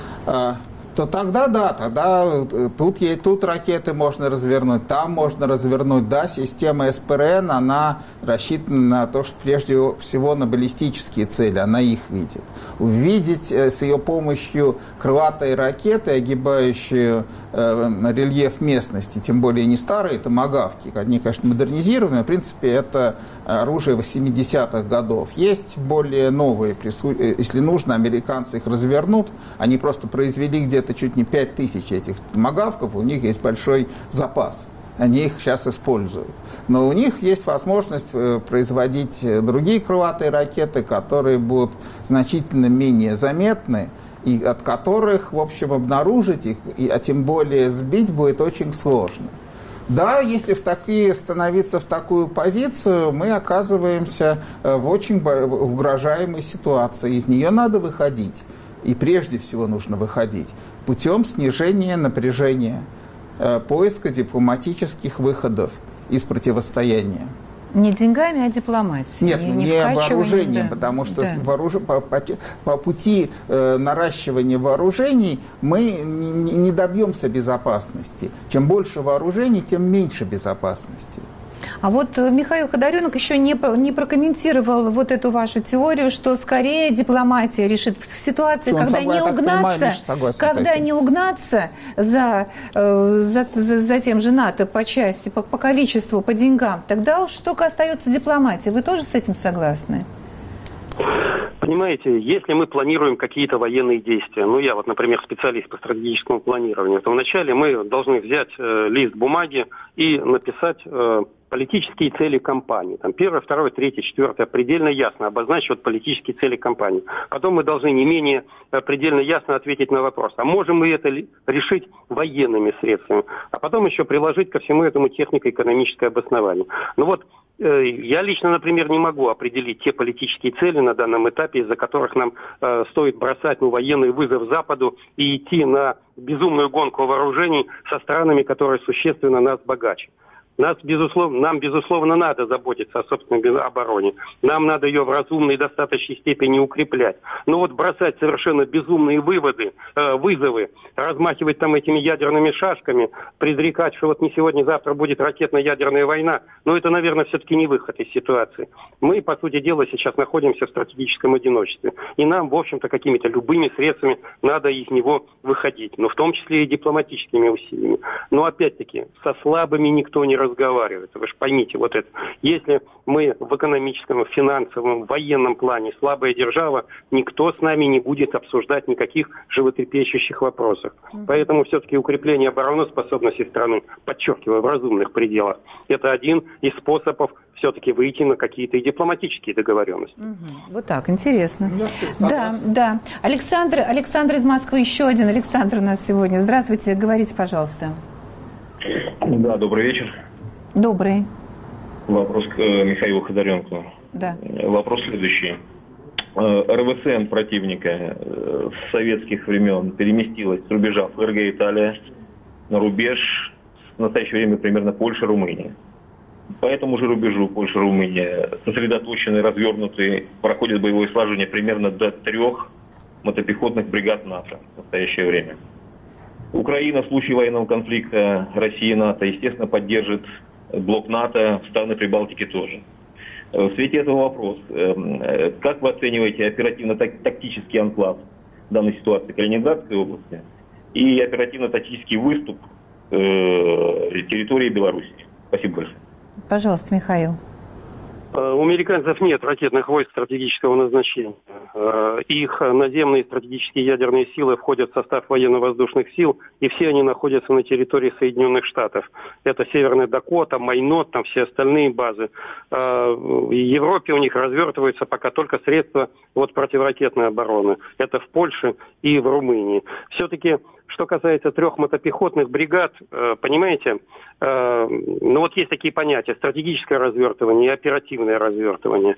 то тогда да, тогда тут, тут ракеты можно развернуть, там можно развернуть. Да, система эс пэ эр эн, она рассчитана на то, что прежде всего на баллистические цели, она их видит. Увидеть с ее помощью крылатые ракеты, огибающие э, рельеф местности, тем более не старые томагавки, они, конечно, модернизированные, в принципе, это оружие восьмидесятых годов. Есть более новые, если нужно, американцы их развернут, они просто произвели где-то это чуть не пять тысяч этих томагавков, у них есть большой запас. Они их сейчас используют. Но у них есть возможность производить другие крылатые ракеты, которые будут значительно менее заметны, и от которых, в общем, обнаружить их, и, а тем более сбить, будет очень сложно. Да, если в такие, становиться в такую позицию, мы оказываемся в очень угрожаемой ситуации. Из нее надо выходить. И прежде всего нужно выходить путем снижения напряжения, э, поиска дипломатических выходов из противостояния. Не деньгами, а дипломатией. Нет, не, не вооружением, да. Потому что да. вооруж... по, по, по пути э, наращивания вооружений мы не, не добьемся безопасности. Чем больше вооружений, тем меньше безопасности. А вот Михаил Ходоренок еще не, не прокомментировал вот эту вашу теорию, что скорее дипломатия решит в ситуации, когда, согласен, не угнаться, понимаю, когда не угнаться за, за, за, за тем же НАТО по части, по, по количеству, по деньгам, тогда уж только остается дипломатия. Вы тоже с этим согласны? Понимаете, если мы планируем какие-то военные действия, ну я вот, например, специалист по стратегическому планированию, то вначале мы должны взять э, лист бумаги и написать э, политические цели кампании. Там первое, второе, третье, четвертое, предельно ясно обозначить вот политические цели кампании. Потом мы должны не менее предельно ясно ответить на вопрос, а можем мы это решить военными средствами, а потом еще приложить ко всему этому технико-экономическое обоснование. Ну вот, э, я лично, например, не могу определить те политические цели на данном этапе, из-за которых нам э, стоит бросать ну, военный вызов Западу и идти на безумную гонку вооружений со странами, которые существенно нас богаче. Нас, безусловно, нам, безусловно, надо заботиться о собственной обороне. Нам надо ее в разумной и достаточной степени укреплять. Но вот бросать совершенно безумные выводы, э, вызовы, размахивать там этими ядерными шашками, предрекать, что вот не сегодня-завтра будет ракетно-ядерная война, ну это, наверное, все-таки не выход из ситуации. Мы, по сути дела, сейчас находимся в стратегическом одиночестве. И нам, в общем-то, какими-то любыми средствами надо из него выходить. Но в том числе и дипломатическими усилиями. Но опять-таки, со слабыми никто не разговаривает. Вы же поймите вот это. Если мы в экономическом, в финансовом, в военном плане слабая держава, никто с нами не будет обсуждать никаких животрепещущих вопросов. Mm-hmm. Поэтому все-таки укрепление обороноспособности страны, подчеркиваю, в разумных пределах, это один из способов все-таки выйти на какие-то и дипломатические договоренности. Угу. Вот так, интересно. Да, да. Александр, Александр из Москвы, еще один Александр у нас сегодня. Здравствуйте, говорите, пожалуйста. Да, добрый вечер. Добрый. Вопрос к Михаилу Ходоренку. Да. Вопрос следующий. эр вэ эс эн противника с советских времен переместилась с рубежа ФРГ Италия на рубеж в настоящее время примерно Польша, Румыния. по этому же рубежу Польша, Румыния сосредоточены, развернуты, проходит боевое слаживание примерно до трех мотопехотных бригад НАТО в настоящее время. Украина в случае военного конфликта Россия и НАТО, естественно, поддержит блок НАТО, страны Прибалтики тоже. В свете этого вопрос. Как вы оцениваете оперативно-тактический анклав в данной ситуации Калининградской области и оперативно-тактический выступ территории Белоруссии? Спасибо большое. Пожалуйста, Михаил. У американцев нет ракетных войск стратегического назначения. Их наземные стратегические ядерные силы входят в состав военно-воздушных сил, и все они находятся на территории Соединенных Штатов. Это Северная Дакота, Майнот, там все остальные базы. В Европе у них развертываются пока только средства вот противоракетной обороны. Это в Польше и в Румынии. Все-таки, что касается трех мотопехотных бригад, понимаете, ну вот есть такие понятия: стратегическое развертывание и оперативное развертывание.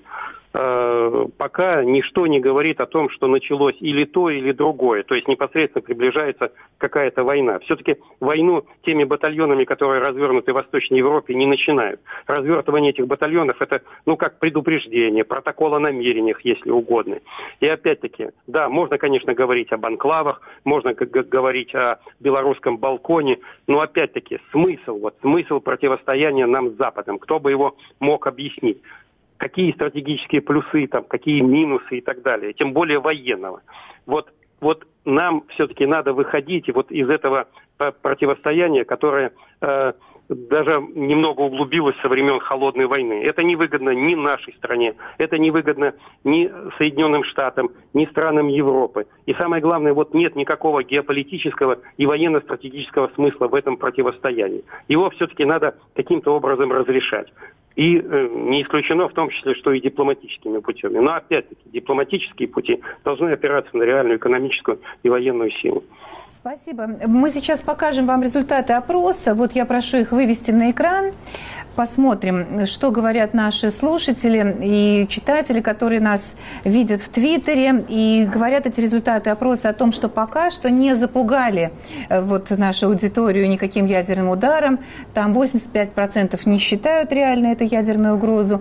Пока ничто не говорит о том, что началось или то, или другое. То есть непосредственно приближается какая-то война. Все-таки войну теми батальонами, которые развернуты в Восточной Европе, не начинают. Развертывание этих батальонов – это, ну, как предупреждение, протокол о намерениях, если угодно. И опять-таки, да, можно, конечно, говорить об анклавах, можно говорить о белорусском балконе, но опять-таки смысл, вот смысл противостояния нам с Западом, кто бы его мог объяснить? Какие стратегические плюсы, там, какие минусы и так далее, тем более военного. Вот, вот нам все-таки надо выходить вот из этого противостояния, которое э, даже немного углубилось со времен Холодной войны. Это невыгодно ни нашей стране, это невыгодно ни Соединенным Штатам, ни странам Европы. И самое главное, вот нет никакого геополитического и военно-стратегического смысла в этом противостоянии. Его все-таки надо каким-то образом разрешать. И э, не исключено в том числе, что и дипломатическими путями. Но опять-таки дипломатические пути должны опираться на реальную экономическую и военную силу. Спасибо. Мы сейчас покажем вам результаты опроса. Вот я прошу их вывести на экран. Посмотрим, что говорят наши слушатели и читатели, которые нас видят в Твиттере. И говорят эти результаты опроса о том, что пока что не запугали вот нашу аудиторию никаким ядерным ударом. Там восемьдесят пять процентов не считают реально эту ядерную угрозу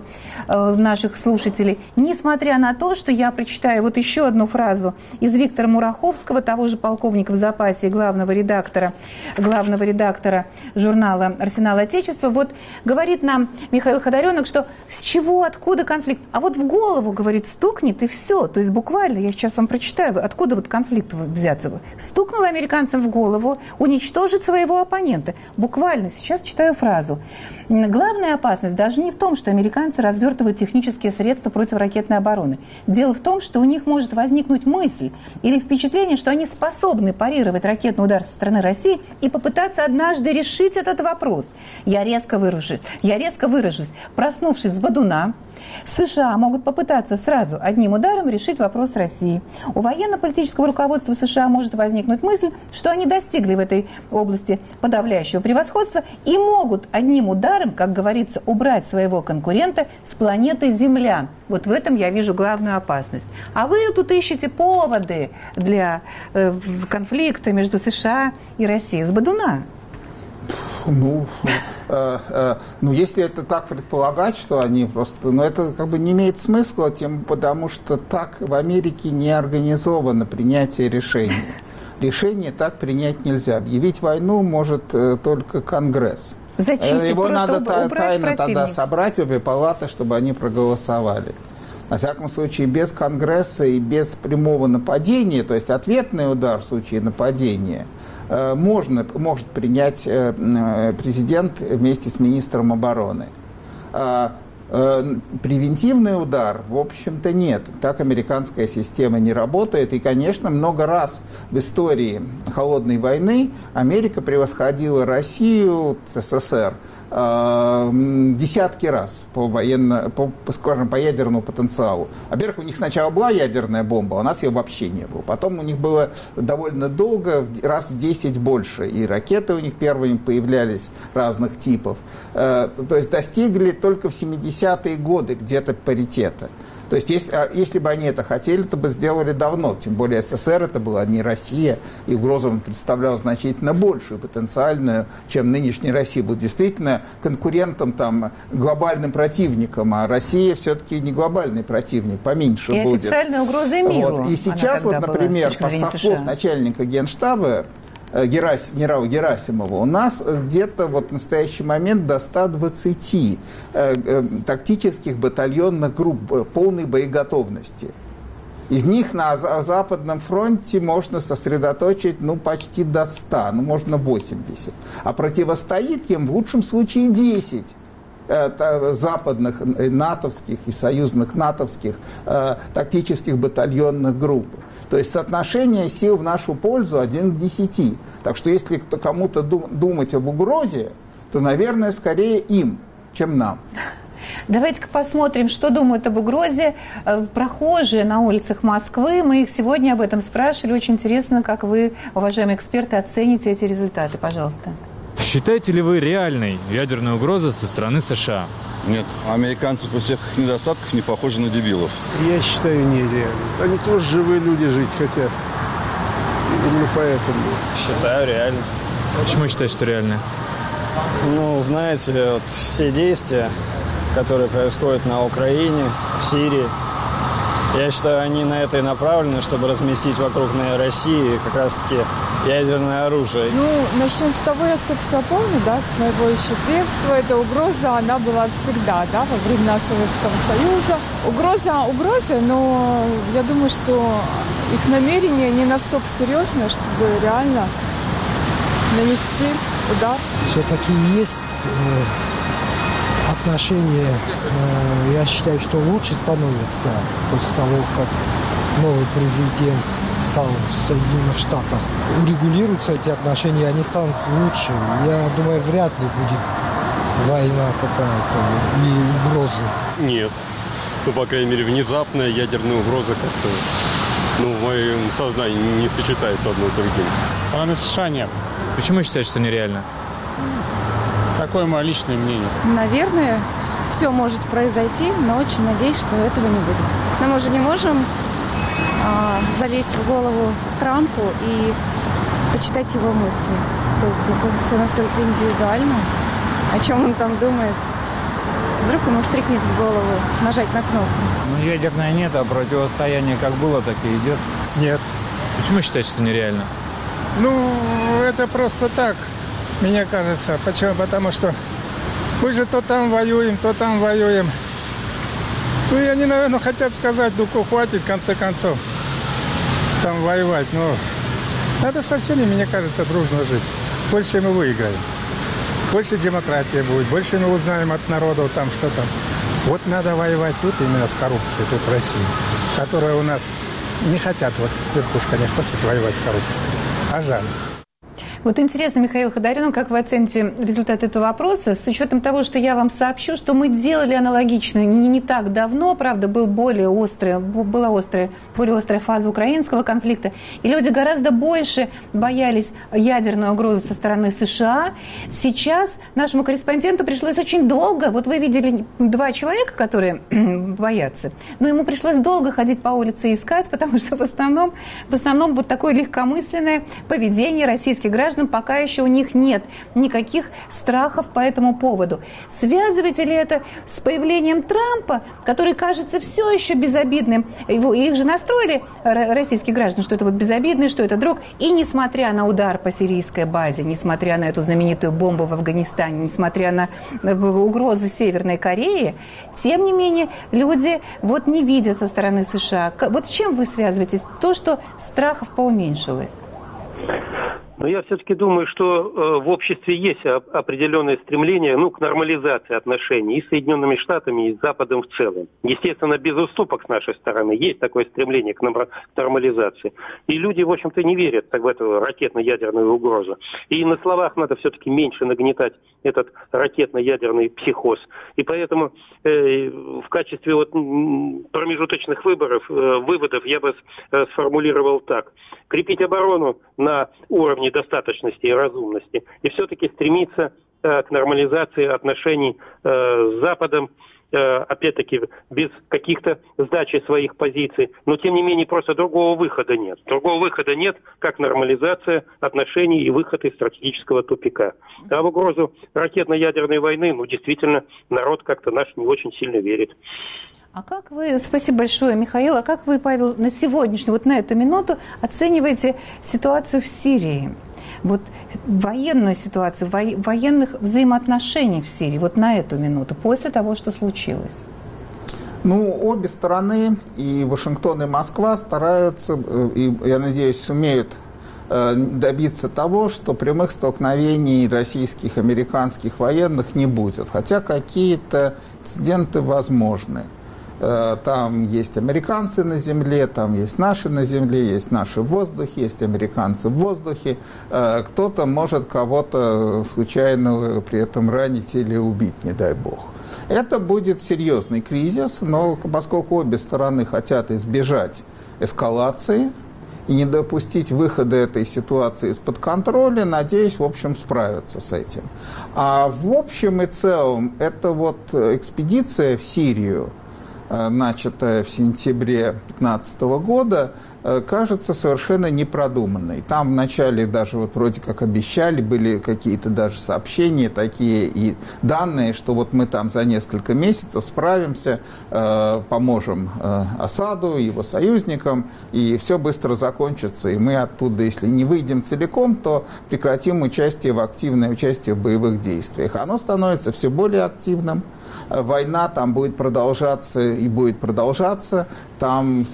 наших слушателей. Несмотря на то, что я прочитаю вот еще одну фразу из Виктора Мураховского, того же полковника в запасе, главного редактора, главного редактора журнала «Арсенал Отечества». Вот говорит нам Михаил Ходоренок, что с чего, откуда конфликт? А вот в голову, говорит, стукнет и все. То есть буквально, я сейчас вам прочитаю, откуда вот конфликт взяться. Стукнул американцам в голову, уничтожить своего оппонента. Буквально, сейчас читаю фразу. Главная опасность даже не в том, что американцы развертывают технические средства противоракетной обороны. Дело в том, что у них может возникнуть мысль или впечатление, что они способны парировать ракетный удар со стороны России и попытаться однажды решить этот вопрос. Я резко выражусь. Я резко выражусь. Проснувшись с бодуна, США могут попытаться сразу одним ударом решить вопрос России. У военно-политического руководства США может возникнуть мысль, что они достигли в этой области подавляющего превосходства и могут одним ударом, как говорится, убрать своего конкурента с планеты Земля. Вот в этом я вижу главную опасность. А вы тут ищете поводы для э, конфликта между США и Россией. С бодуна. Ну, э, э, ну, если это так предполагать, что они просто... Ну, это как бы не имеет смысла, тем потому что так в Америке не организовано принятие решений. Решение так принять нельзя. Объявить войну может э, только Конгресс. Зачистить, Его надо убрать тайно противника. тогда собрать обе палаты, чтобы они проголосовали. Во всяком случае, без Конгресса и без прямого нападения, то есть ответный удар в случае нападения, можно, может принять президент вместе с министром обороны. Превентивный удар, в общем-то, нет. Так американская система не работает. И, конечно, много раз в истории Холодной войны Америка превосходила Россию, СССР, десятки раз по, военно, по, скажем, по ядерному потенциалу. Во-первых, у них сначала была ядерная бомба, а у нас ее вообще не было. Потом у них было довольно долго, раз в десять больше. И ракеты у них первыми появлялись разных типов. То есть достигли только в семидесятых шестидесятые годы где-то паритета. То есть, если, если бы они это хотели, то бы сделали давно. Тем более СССР это была не Россия, и угрозу он представлял значительно большую, потенциальную, чем нынешняя Россия. Был действительно конкурентом, там, глобальным противником, а Россия все-таки не глобальный противник, поменьше и будет. И официальная угроза миру. Вот. И сейчас, вот, например, была, со слов начальника Генштаба, Герас... генерала Герасимова, у нас где-то вот в настоящий момент до ста двадцати э, э, тактических батальонных групп полной боеготовности. Из них на Западном фронте можно сосредоточить ну, почти до ста, ну, можно восемьдесят. А противостоит им в лучшем случае десять э, западных, э, натовских и союзных натовских э, тактических батальонных групп. То есть соотношение сил в нашу пользу один к десяти. Так что если кому-то думать об угрозе, то, наверное, скорее им, чем нам. Давайте-ка посмотрим, что думают об угрозе прохожие на улицах Москвы. Мы их сегодня об этом спрашивали. Очень интересно, как вы, уважаемые эксперты, оцените эти результаты. Пожалуйста. Считаете ли вы реальной ядерную угрозу со стороны США? Нет, американцы при всех их недостатках не похожи на дебилов. Я считаю, нереально. Они тоже живые люди, жить хотят. Именно поэтому. Считаю, реально. Почему считаете, что реально? Ну, знаете, вот все действия, которые происходят на Украине, в Сирии, я считаю, они на это и направлены, чтобы разместить вокруг России как раз-таки ядерное оружие. Ну, начнем с того, я сколько себя помню, да, с моего еще детства, эта угроза, она была всегда, да, во времена Советского Союза. Угроза угрозой, но я думаю, что их намерение не настолько серьезное, чтобы реально нанести удар. Все-таки есть э, отношения, э, я считаю, что лучше становится после того, как новый президент стал в Соединенных Штатах. Урегулируются эти отношения, они станут лучше. Я думаю, вряд ли будет война какая-то и угрозы. Нет. Ну, по крайней мере, внезапная ядерная угроза как-то ну, в моем сознании не сочетается одно с другим. Страны США нет. Почему считаете, что нереально? Такое мое личное мнение. Наверное, все может произойти, но очень надеюсь, что этого не будет. Но мы же не можем а, залезть в голову Трампу и почитать его мысли. То есть это все настолько индивидуально, о чем он там думает. Вдруг ему стрикнет в голову нажать на кнопку. Ну, ядерное нет, а противостояние как было, так и идет. Нет. Почему считаете, что нереально? Ну, это просто так, мне кажется. Почему? Потому что мы же то там воюем, то там воюем. Ну, и они, наверное, хотят сказать, ну, хватит, в конце концов, там воевать. Но надо со всеми, мне кажется, дружно жить. Больше мы выиграем. Больше демократии будет, больше мы узнаем от народа там, что там. Вот надо воевать тут именно с коррупцией, тут в России, которая у нас не хотят, вот верхушка не хочет воевать с коррупцией. А жаль. Вот интересно, Михаил Ходоренок, как вы оцените результат этого вопроса, с учетом того, что я вам сообщу, что мы делали аналогично не, не так давно, правда, был более острый, была острая, более острая фаза украинского конфликта, и люди гораздо больше боялись ядерной угрозы со стороны США. Сейчас нашему корреспонденту пришлось очень долго, вот вы видели два человека, которые боятся, но ему пришлось долго ходить по улице и искать, потому что в основном, в основном вот такое легкомысленное поведение российских граждан, пока еще у них нет никаких страхов по этому поводу. Связываете ли это с появлением Трампа, который кажется все еще безобидным? Его, их же настроили, российские граждане, что это вот безобидный, что это друг. И несмотря на удар по сирийской базе, несмотря на эту знаменитую бомбу в Афганистане, несмотря на угрозы Северной Кореи, тем не менее люди вот не видят со стороны США. Вот с чем вы связываетесь? То, что страхов поуменьшилось? Но я все-таки думаю, что э, в обществе есть определенное стремление ну, к нормализации отношений и с Соединенными Штатами, и с Западом в целом. Естественно, без уступок с нашей стороны есть такое стремление к, к нормализации. И люди, в общем-то, не верят так, в эту ракетно-ядерную угрозу. И на словах надо все-таки меньше нагнетать этот ракетно-ядерный психоз. И поэтому э, в качестве вот, промежуточных выборов, э, выводов я бы э, сформулировал так. Крепить оборону на уровне достаточности и разумности, и все-таки стремиться э, к нормализации отношений э, с Западом опять-таки, без каких-то сдачи своих позиций, но, тем не менее, просто другого выхода нет. Другого выхода нет, как нормализация отношений и выход из стратегического тупика. А в угрозу ракетно-ядерной войны, ну, действительно, народ как-то наш не очень сильно верит. А как вы, спасибо большое, Михаил, а как вы, Павел, на сегодняшнюю, вот на эту минуту оцениваете ситуацию в Сирии? Вот военную ситуацию, военных взаимоотношений в Сирии, вот на эту минуту, после того, что случилось? Ну, обе стороны, и Вашингтон, и Москва, стараются, и, я надеюсь, сумеют добиться того, что прямых столкновений российских, американских военных не будет. Хотя какие-то инциденты возможны. Там есть американцы на земле, там есть наши на земле, есть наши в воздухе, есть американцы в воздухе. Кто-то может кого-то случайно при этом ранить или убить, не дай бог. Это будет серьезный кризис, но поскольку обе стороны хотят избежать эскалации и не допустить выхода этой ситуации из-под контроля, надеюсь, в общем, справиться с этим. А в общем и целом, это вот экспедиция в Сирию, начатая в сентябре две тысячи пятнадцатого года, кажется совершенно непродуманной. Там вначале даже вот вроде как обещали, были какие-то даже сообщения такие и данные, что вот мы там за несколько месяцев справимся, поможем Асаду, его союзникам, и все быстро закончится, и мы оттуда, если не выйдем целиком, то прекратим участие в активное участие в боевых действиях. Оно становится все более активным. Война там будет продолжаться и будет продолжаться. Там,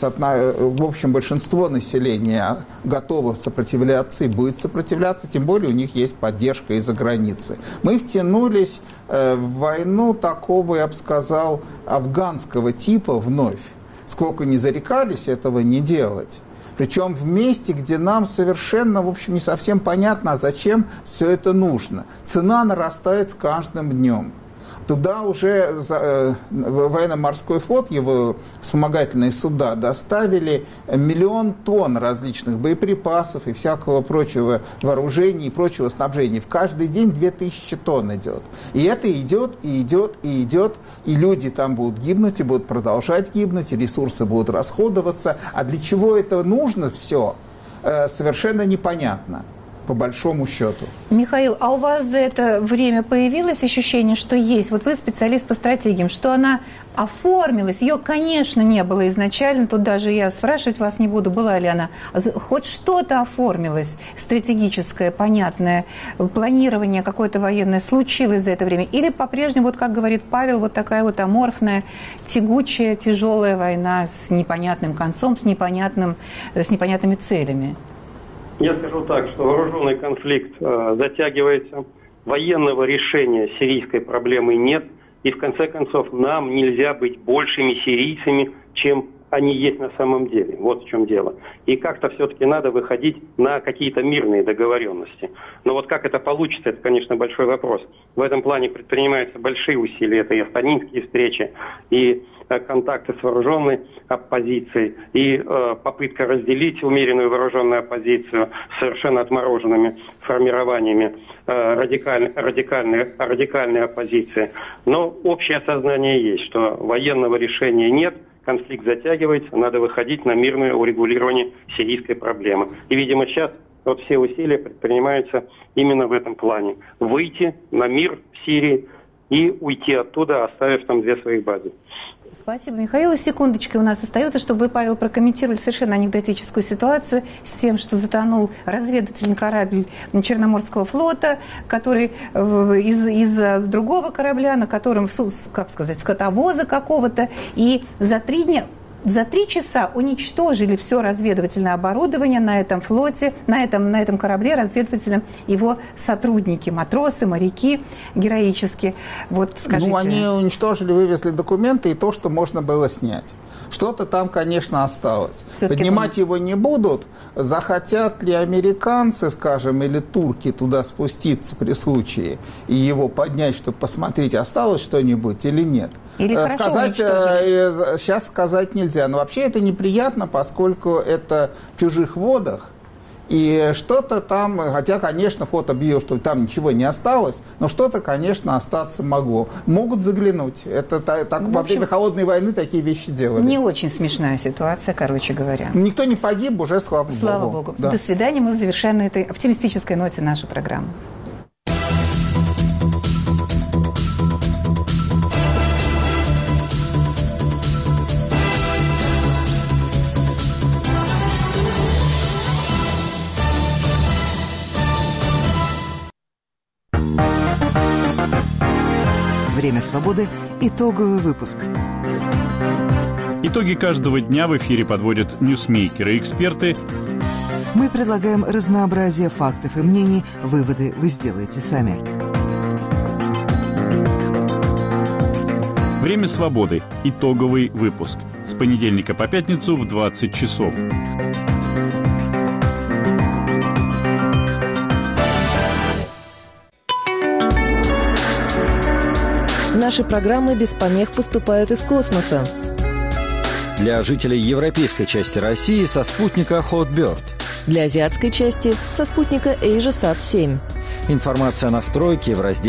в общем, большинство населения готово сопротивляться и будет сопротивляться, тем более у них есть поддержка из-за границы. Мы втянулись в войну такого, я бы сказал, афганского типа вновь. Сколько ни зарекались этого не делать. Причем в месте, где нам совершенно, в общем, не совсем понятно, а зачем все это нужно. Цена нарастает с каждым днем. Туда уже э, военно-морской флот, его вспомогательные суда, доставили миллион тонн различных боеприпасов и всякого прочего вооружения и прочего снабжения. В каждый день две тысячи тонн идет. И это идет, и идет, и идет. И люди там будут гибнуть, и будут продолжать гибнуть, и ресурсы будут расходоваться. А для чего это нужно все, э, совершенно непонятно. По большому счету. Михаил, а у вас за это время появилось ощущение, что есть, вот вы специалист по стратегиям, что она оформилась, ее, конечно, не было изначально, тут даже я спрашивать вас не буду, была ли она, хоть что-то оформилось, стратегическое, понятное, планирование какое-то военное случилось за это время, или по-прежнему, вот как говорит Павел, вот такая вот аморфная, тягучая, тяжелая война с непонятным концом, с, непонятным, с непонятными целями? Я скажу так, что вооруженный конфликт э, затягивается, военного решения сирийской проблемы нет, и в конце концов нам нельзя быть большими сирийцами, чем они есть на самом деле. Вот в чем дело. И как-то все-таки надо выходить на какие-то мирные договоренности. Но вот как это получится, это, конечно, большой вопрос. В этом плане предпринимаются большие усилия. Это и астанинские встречи, и э, контакты с вооруженной оппозицией, и э, попытка разделить умеренную вооруженную оппозицию с совершенно отмороженными формированиями э, радикаль, радикальной, радикальной оппозиции. Но общее осознание есть, что военного решения нет, конфликт затягивается, надо выходить на мирное урегулирование сирийской проблемы. И, видимо, сейчас вот все усилия предпринимаются именно в этом плане. Выйти на мир в Сирии и уйти оттуда, оставив там две своих базы. Спасибо, Михаил. И секундочка у нас остается, чтобы вы, Павел, прокомментировали совершенно анекдотическую ситуацию с тем, что затонул разведывательный корабль Черноморского флота, который из, из другого корабля, на котором, как сказать, скотовоза какого-то, и за три дня... За три часа уничтожили все разведывательное оборудование на этом флоте, на этом, на этом корабле разведывательном, его сотрудники, матросы, моряки героически. Вот, скажите. Ну, они уничтожили, вывезли документы и то, что можно было снять. Что-то там, конечно, осталось. Все-таки поднимать мы... его не будут. Захотят ли американцы, скажем, или турки туда спуститься при случае и его поднять, чтобы посмотреть, осталось что-нибудь или нет? Или сказать, сейчас сказать нельзя. Но вообще это неприятно, поскольку это в чужих водах. И что-то там, хотя, конечно, фото объявил, что там ничего не осталось, но что-то, конечно, остаться могло. Могут заглянуть. Это так, во время холодной войны такие вещи делали. Не очень смешная ситуация, короче говоря. Никто не погиб, уже слава, слава Богу. Богу. Да. До свидания. Мы завершаем на этой оптимистической ноте нашу программу. Время свободы. Итоговый выпуск. Итоги каждого дня в эфире подводят ньюсмейкеры и эксперты. Мы предлагаем разнообразие фактов и мнений. Выводы вы сделаете сами. Время свободы. Итоговый выпуск. С понедельника по пятницу в двадцать часов. Наши программы без помех поступают из космоса. Для жителей европейской части России со спутника Hotbird. Для азиатской части со спутника AsiaSat семь. Информация о настройке в разделе